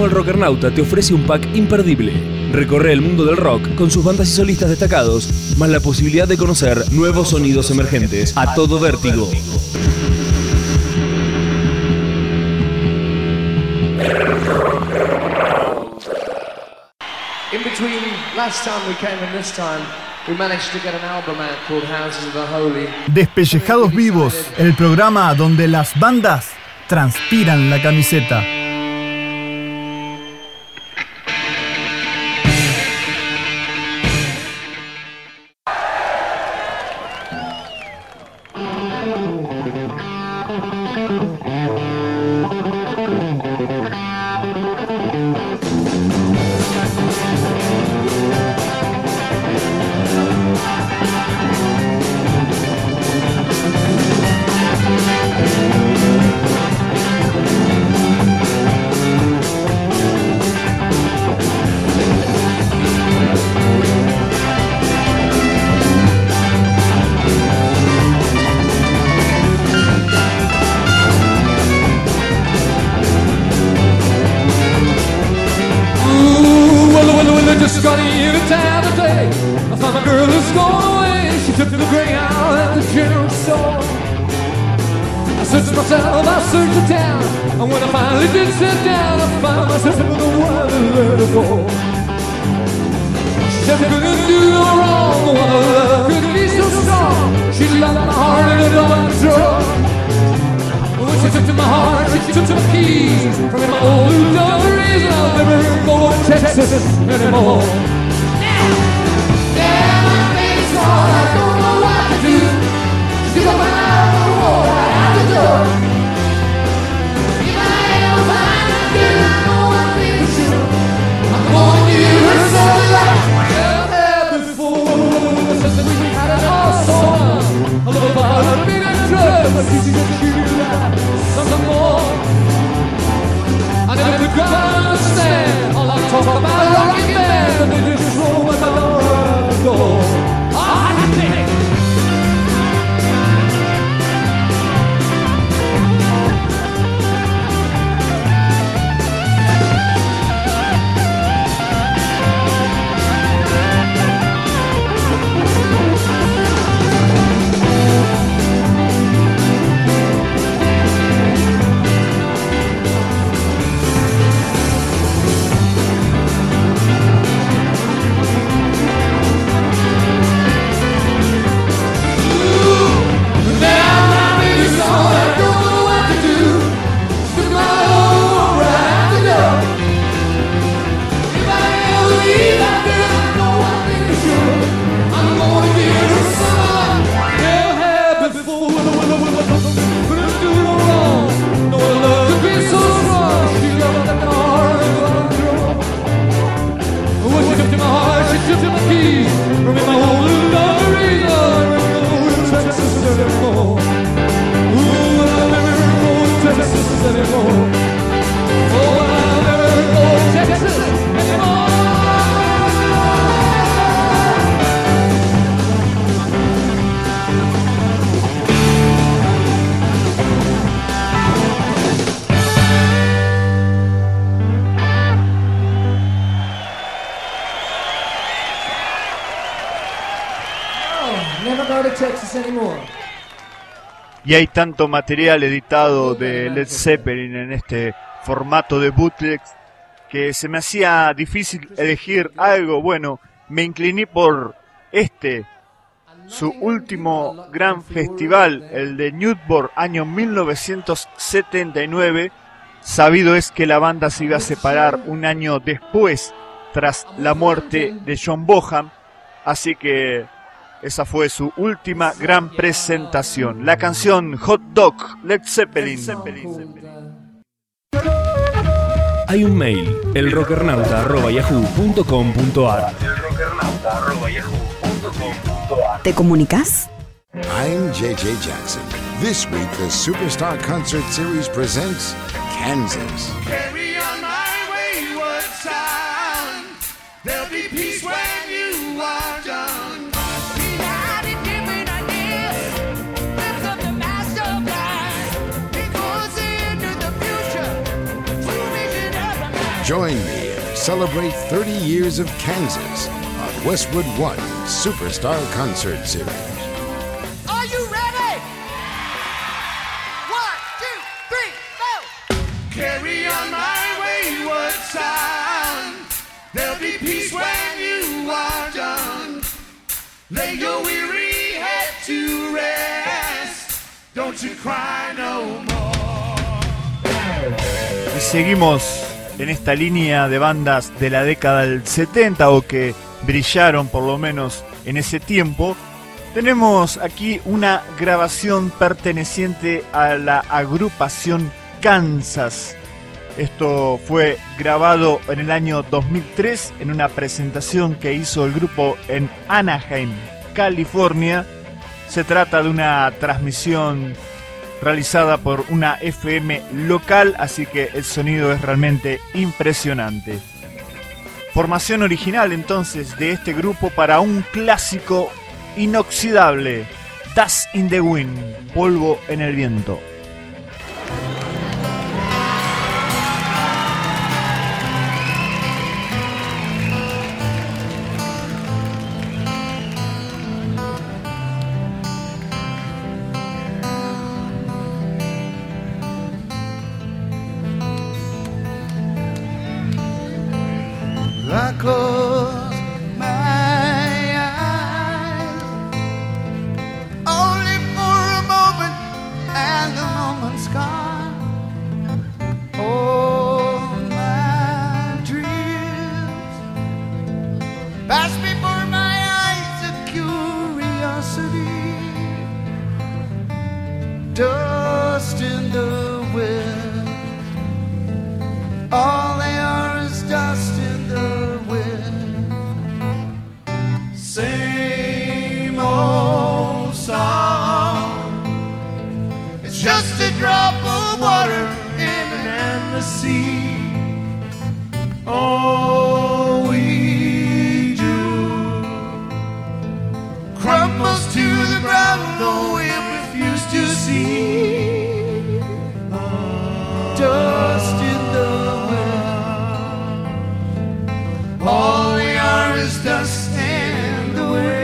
El Rockernauta te ofrece un pack imperdible. Recorre el mundo del rock con sus bandas y solistas destacados, más la posibilidad de conocer nuevos sonidos emergentes a todo vértigo. In between last time we came and this time, we managed to get an album out called Houses of the Holy. Despellejados Vivos, el programa donde las bandas transpiran la camiseta. Just got in a town today. I found my girl who's gone away. She took the Greyhound at the general store. I searched myself, I searched the town, and when I finally did sit down, I found myself with a wild let her go. She said couldn't do no wrong, the one I love couldn't be so strong. She locked my heart in a double drawer. When she took to my heart, she took to my keys. From my old dungarees, and I'll never go to Texas anymore. Yeah, my baby's gone, I don't know what to do. She's up and out of the wall, right out the door. If I ever find a girl, I know one thing for sure. I'm going to give her something like I've had before. Since we had it all so long, a little bottle of big and drugs, but she's gonna give you something more. I never could understand. All I talk about is rockin' band, and they just roll my door. I think. Y hay tanto material editado de Led Zeppelin en este formato de bootlegs que se me hacía difícil elegir algo. Bueno, me incliné por su último gran festival, el de Newport, año 1979. Sabido es que la banda se iba a separar un año después, tras la muerte de John Bonham, así que esa fue su última gran presentación. La canción Hot Dog, Led Zeppelin. Hay un mail, elrockernauta@yahoo.com.ar. ¿Te comunicas? I'm J.J. Jackson. This week, the Superstar Concert Series presents Kansas. Carry on my wayward son. There'll be peace when you are done. Join me and celebrate 30 years of Kansas on Westwood One Superstar Concert Series. Are you ready? 1, 2, 3, go! Carry on my wayward son. There'll be peace when you are done. Lay your weary head to rest. Don't you cry no more. Y seguimos en esta línea de bandas de la década del 70 o que brillaron por lo menos en ese tiempo. Tenemos aquí una grabación perteneciente a la agrupación Kansas. Esto fue grabado en el año 2003 en una presentación que hizo el grupo en Anaheim, California. Se trata de una transmisión realizada por una FM local, así que el sonido es realmente impresionante. Formación original entonces de este grupo para un clásico inoxidable, Dust in the Wind, polvo en el viento. I close my eyes only for a moment, and the moment's gone. Oh, my dreams pass before my eyes of curiosity. Dust in the wind, all they are is dust in the wind. Same old song. It's just a drop of water in an endless sea. All we do crumbles to the ground, though we refuse to see. Dust in the wind, all we are is dust in the wind.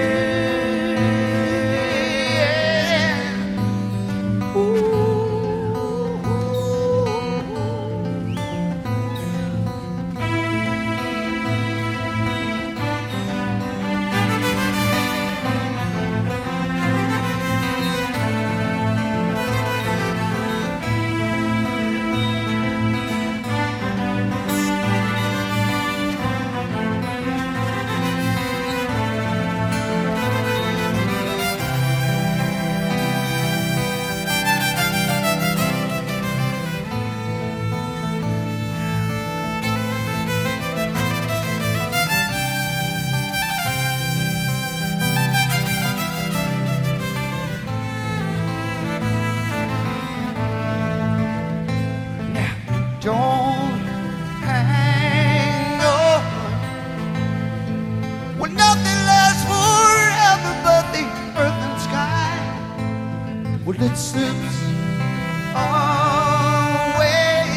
Don't hang on when nothing lasts forever but the earth and sky. Well, it slips away,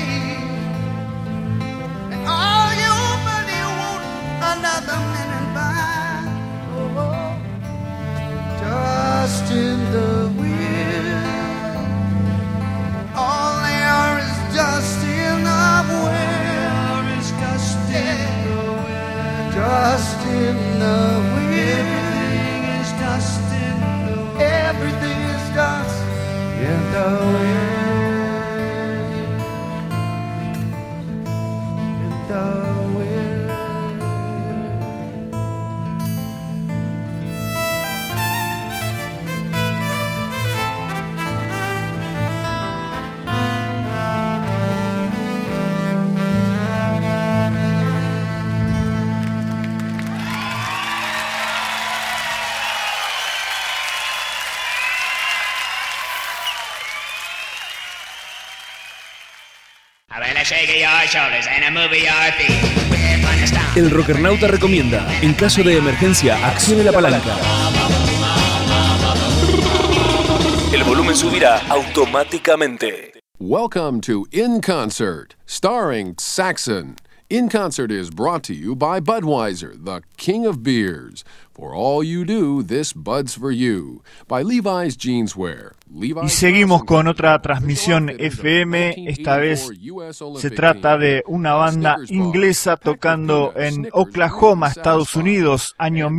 and all your money won't another minute buy. Oh, dust in the wind, all they are is dust in the wind. Is dust in the wind. Dust in the wind. Everything is dust in the wind. Everything is dust in the wind. In the wind. El Rockernauta recomienda, en caso de emergencia, accione la palanca. El volumen subirá automáticamente. Welcome to In Concert, starring Saxon. In Concert is brought to you by Budweiser, the king of beers. For all you do, this Bud's for you. By Levi's Jeanswear. Y seguimos con otra transmisión FM. Esta vez se trata de una banda inglesa tocando en Oklahoma, Estados Unidos, año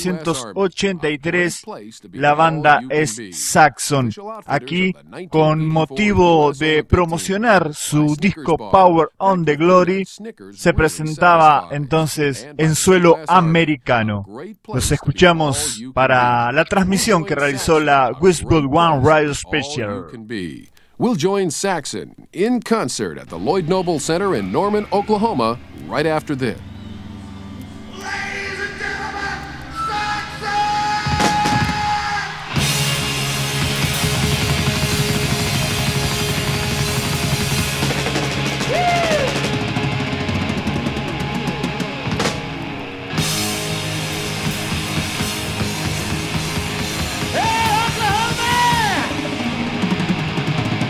1983. La banda es Saxon. Aquí, con motivo de promocionar su disco Power on the Glory, se presentaba entonces en suelo americano. Los escuchamos para la transmisión que realizó la Westwood One Radio Special. We'll join Saxon in concert at the Lloyd Noble Center in Norman, Oklahoma, right after this. Ladies and gentlemen, Saxon!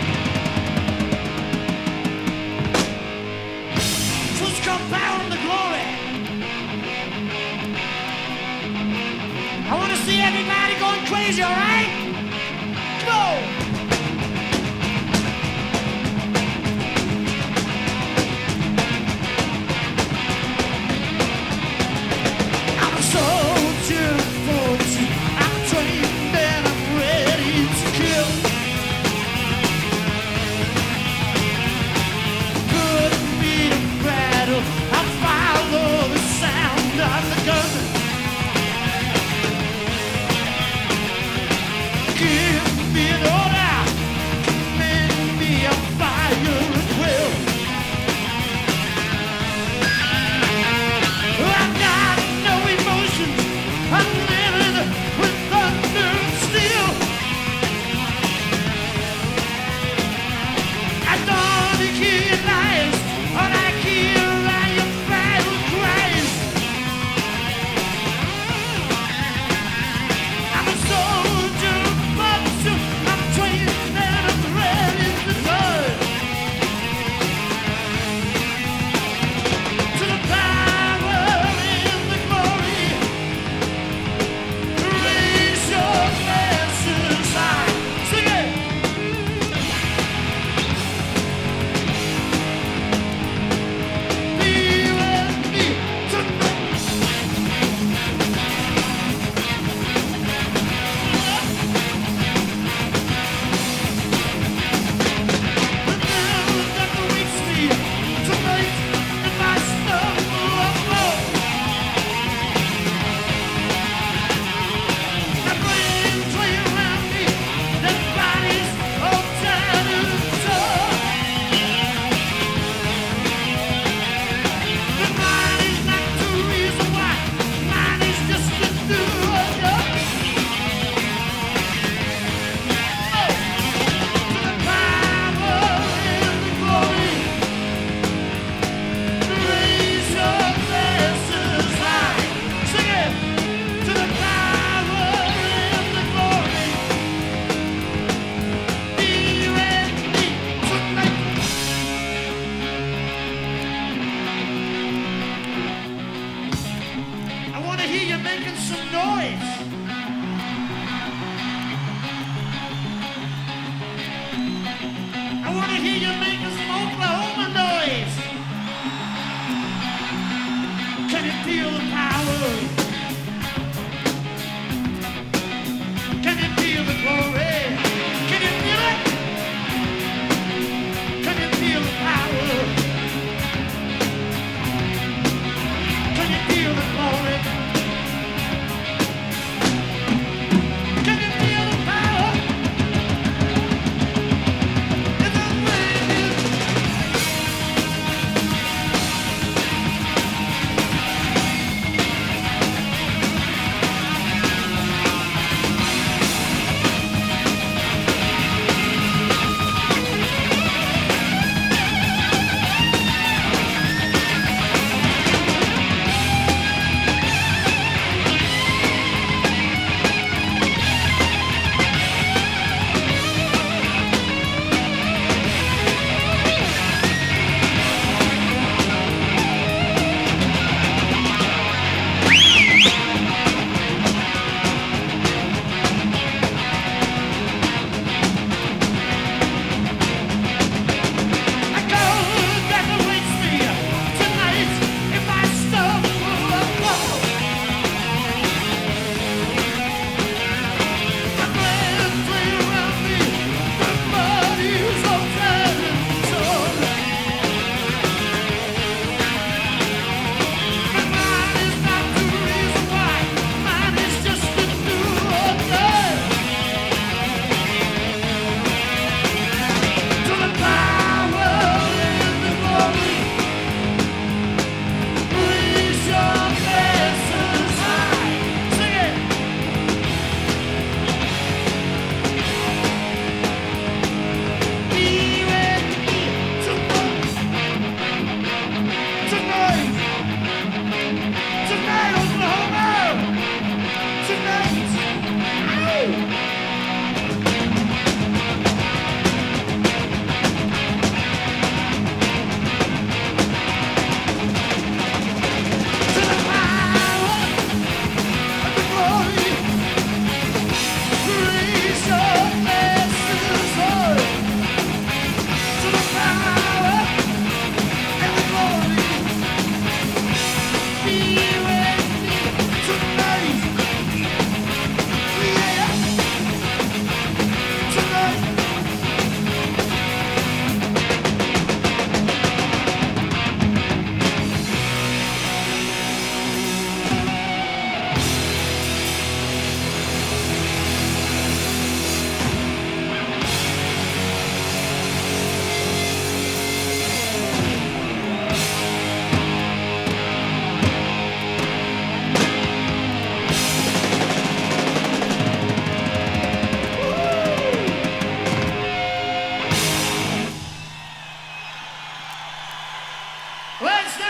Come power in the glory.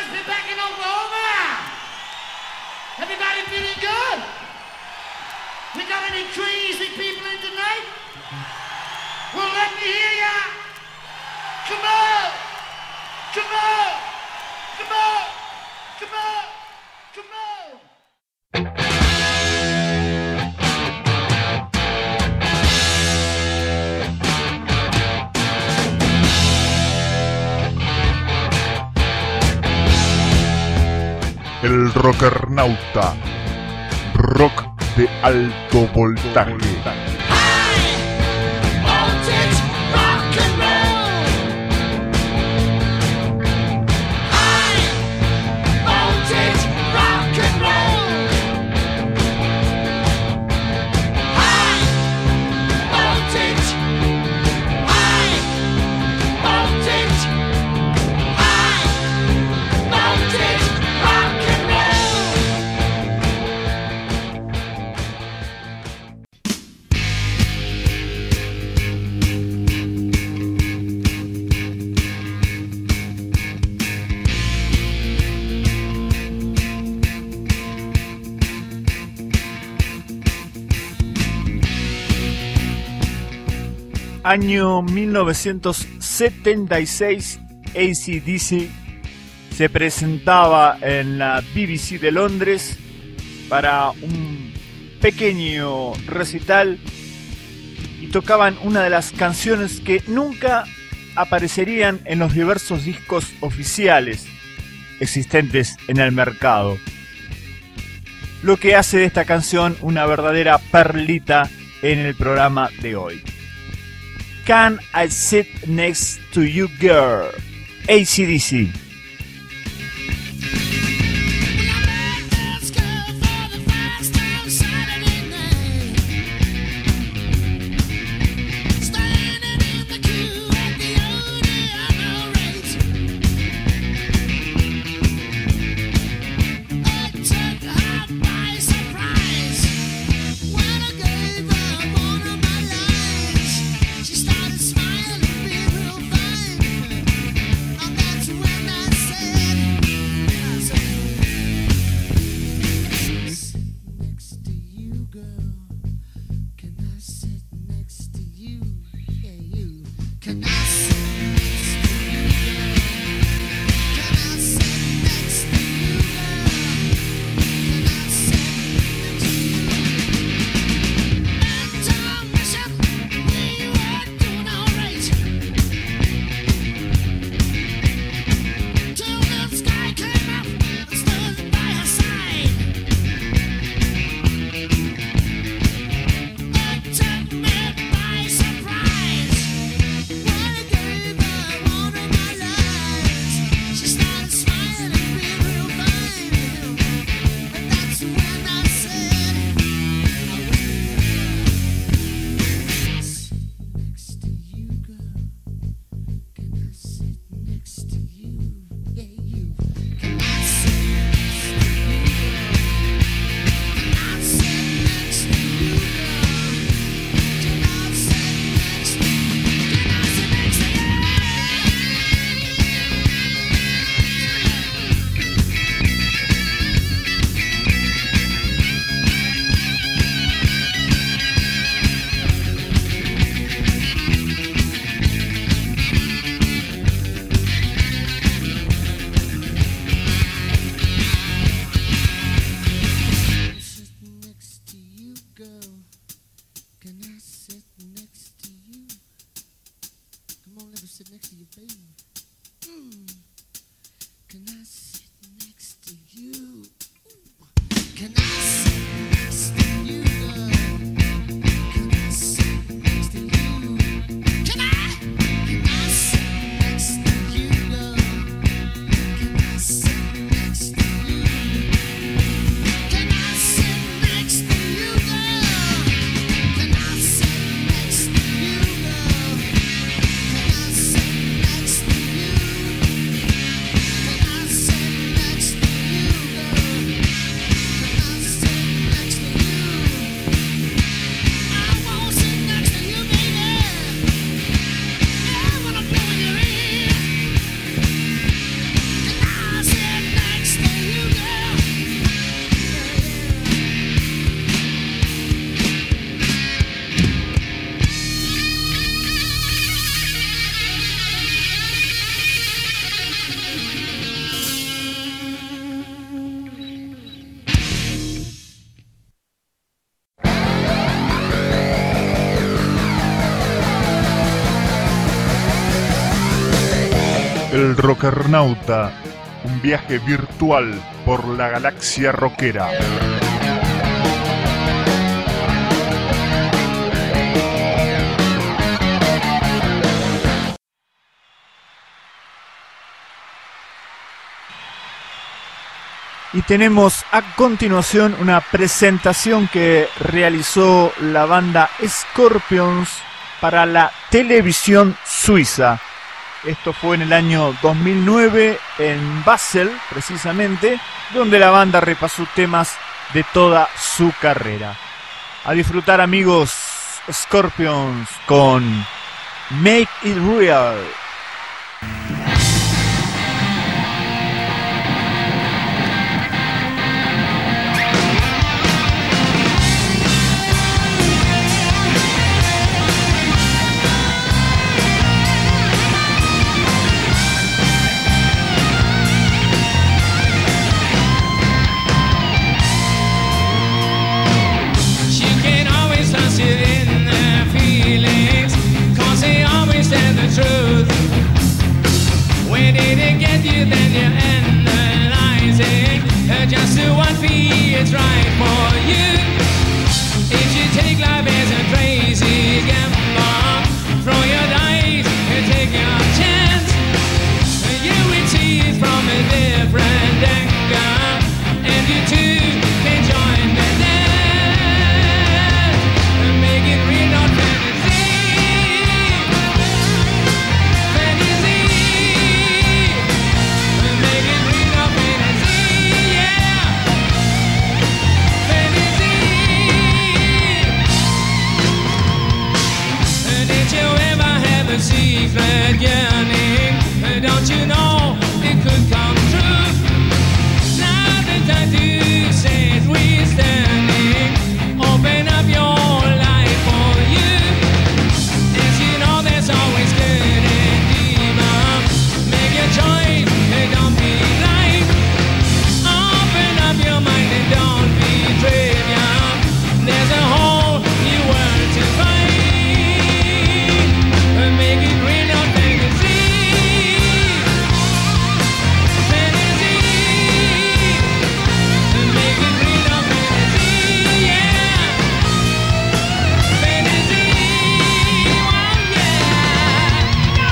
me back in Oklahoma. Everybody feeling good? We got any crazy people in tonight? Well, let me hear ya. Come on, come on, come on, come on, come on. El Rockernauta, rock de alto voltaje. Año 1976, AC/DC se presentaba en la BBC de Londres para un pequeño recital y tocaban una de las canciones que nunca aparecerían en los diversos discos oficiales existentes en el mercado. Lo que hace de esta canción una verdadera perlita en el programa de hoy. Can I Sit Next to You Girl? AC/DC. El Rockernauta, un viaje virtual por la galaxia rockera. Y tenemos a continuación una presentación que realizó la banda Scorpions para la televisión suiza. Esto fue en el año 2009 en Basel, precisamente, donde la banda repasó temas de toda su carrera. A disfrutar, amigos, Scorpions con Make It Real. It's right for you. If you take life as a crazy gamble, throw your dice and take your chance. You will see it from a different angle, and you too can join the dance. Make it real, not fantasy. Fantasy. Make it real, not fantasy. Yeah. Did you ever have a secret yearning? Don't you know it could come true? Now the time to say we're standing. Open up your life for you. As you know, there's always good and evil. Make your choice, don't be blind. Open up your mind and don't be trivial. There's a whole new world to find. Make it real, not fantasy. Fantasy. Make it real, not fantasy. Yeah. Fantasy. Oh, yeah. No.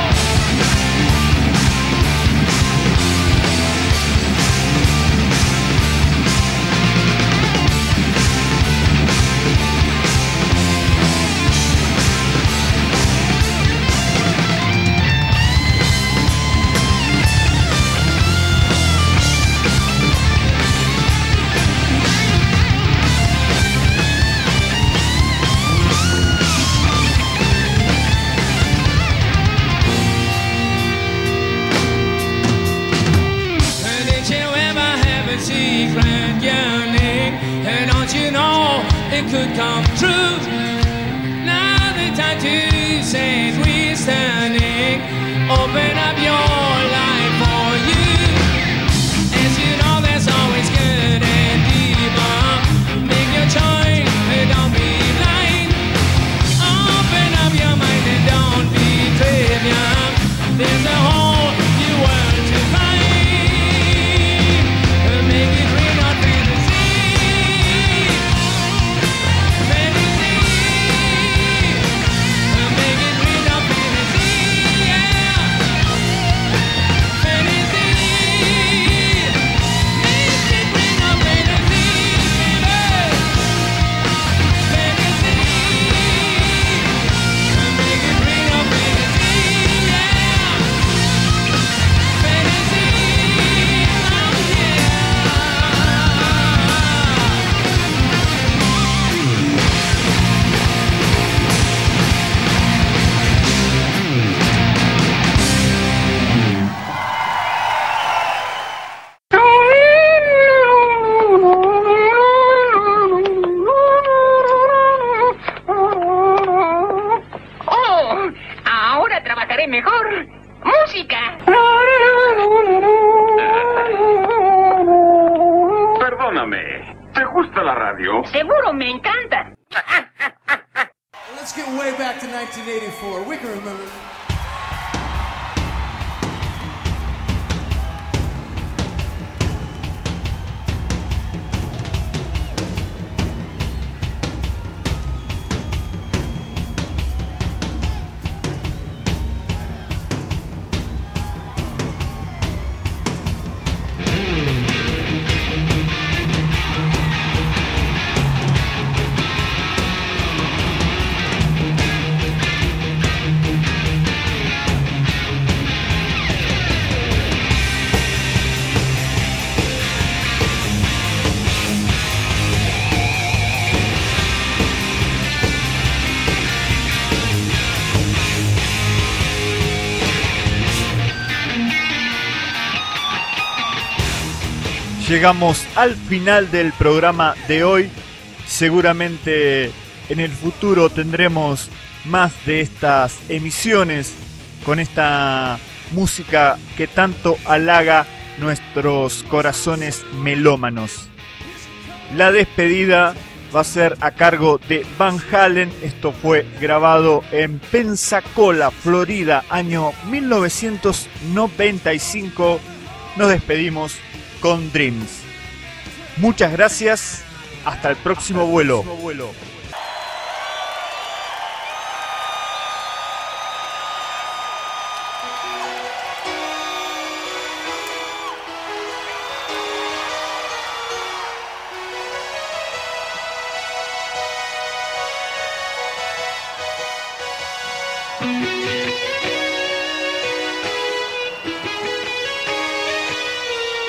Did you ever have a secret yearning? And don't you know it could come true? Now the time to say we're standing. Open up your life for you. As you know, there's always good and evil. Make your choice, don't be blind. Open up your mind and don't be trivial. There's a whole new world to find. Make it real, not fantasy. Fantasy. Make it real, not fantasy. Yeah. Fantasy. Make it real, not fantasy. Fantasy. Make it real, not fantasy. Yeah. Fantasy. Oh, yeah. ¡Oh! Ahora trabajaré mejor. ¡Música! Perdóname, ¿te gusta la radio? Seguro me encanta. Let's get way back to 1984. We can remember. llegamos al final del programa de hoy. Seguramente en el futuro tendremos más de estas emisiones con esta música que tanto halaga nuestros corazones melómanos. La despedida va a ser a cargo de Van Halen. Esto fue grabado en Pensacola, Florida, año 1995. Nos despedimos con Dreams. Muchas gracias. Hasta el próximo vuelo.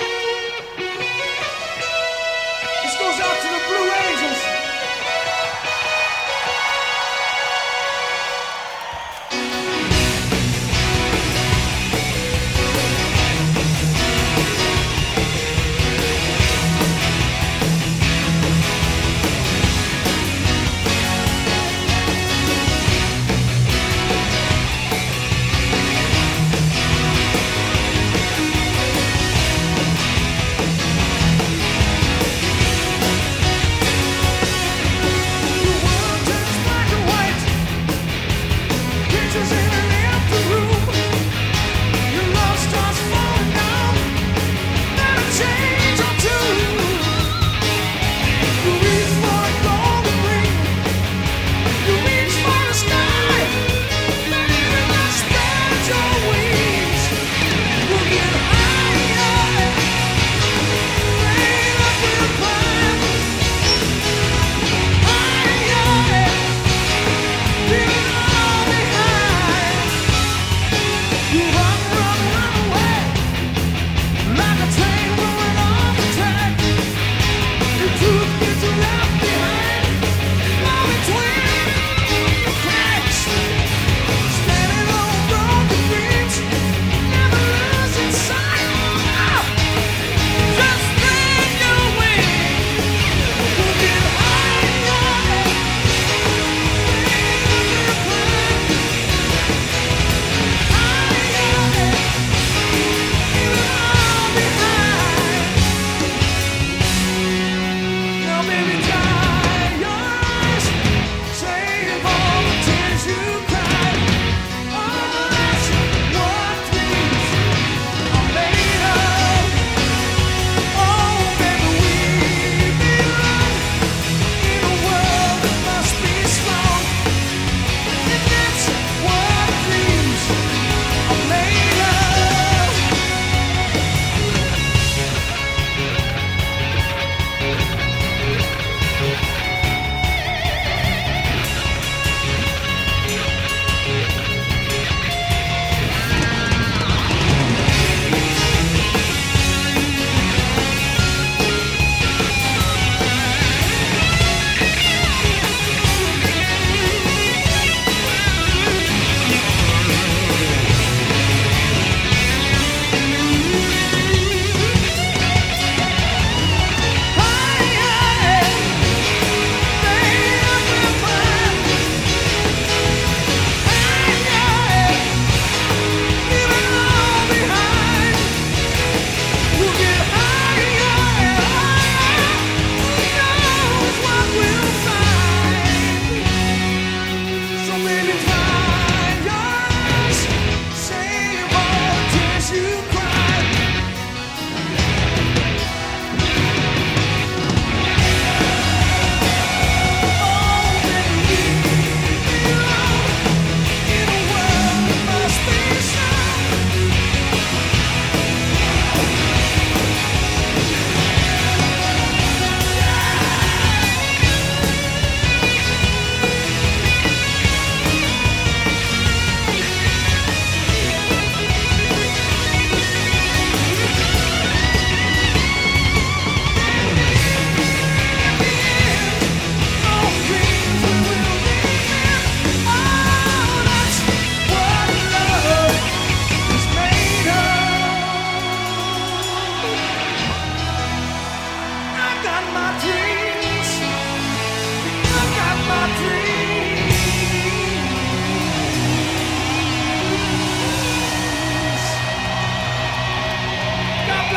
This goes out to the Blue Angels.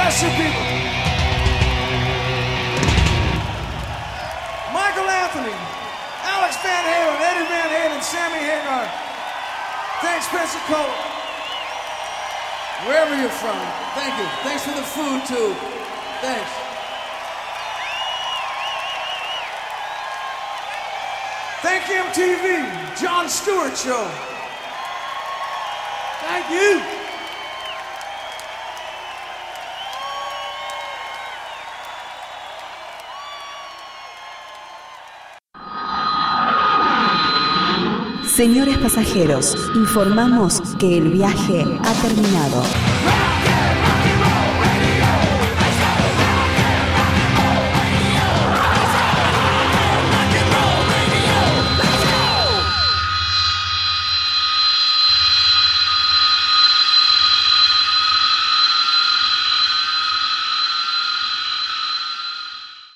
Bless you, people. Michael Anthony, Alex Van Halen, Eddie Van Halen, Sammy Hagar. Thanks, Pensacola. Wherever you're from, thank you. Thanks for the food, too. Thanks. Thank MTV, Jon Stewart Show. Thank you. Señores pasajeros, informamos que el viaje ha terminado.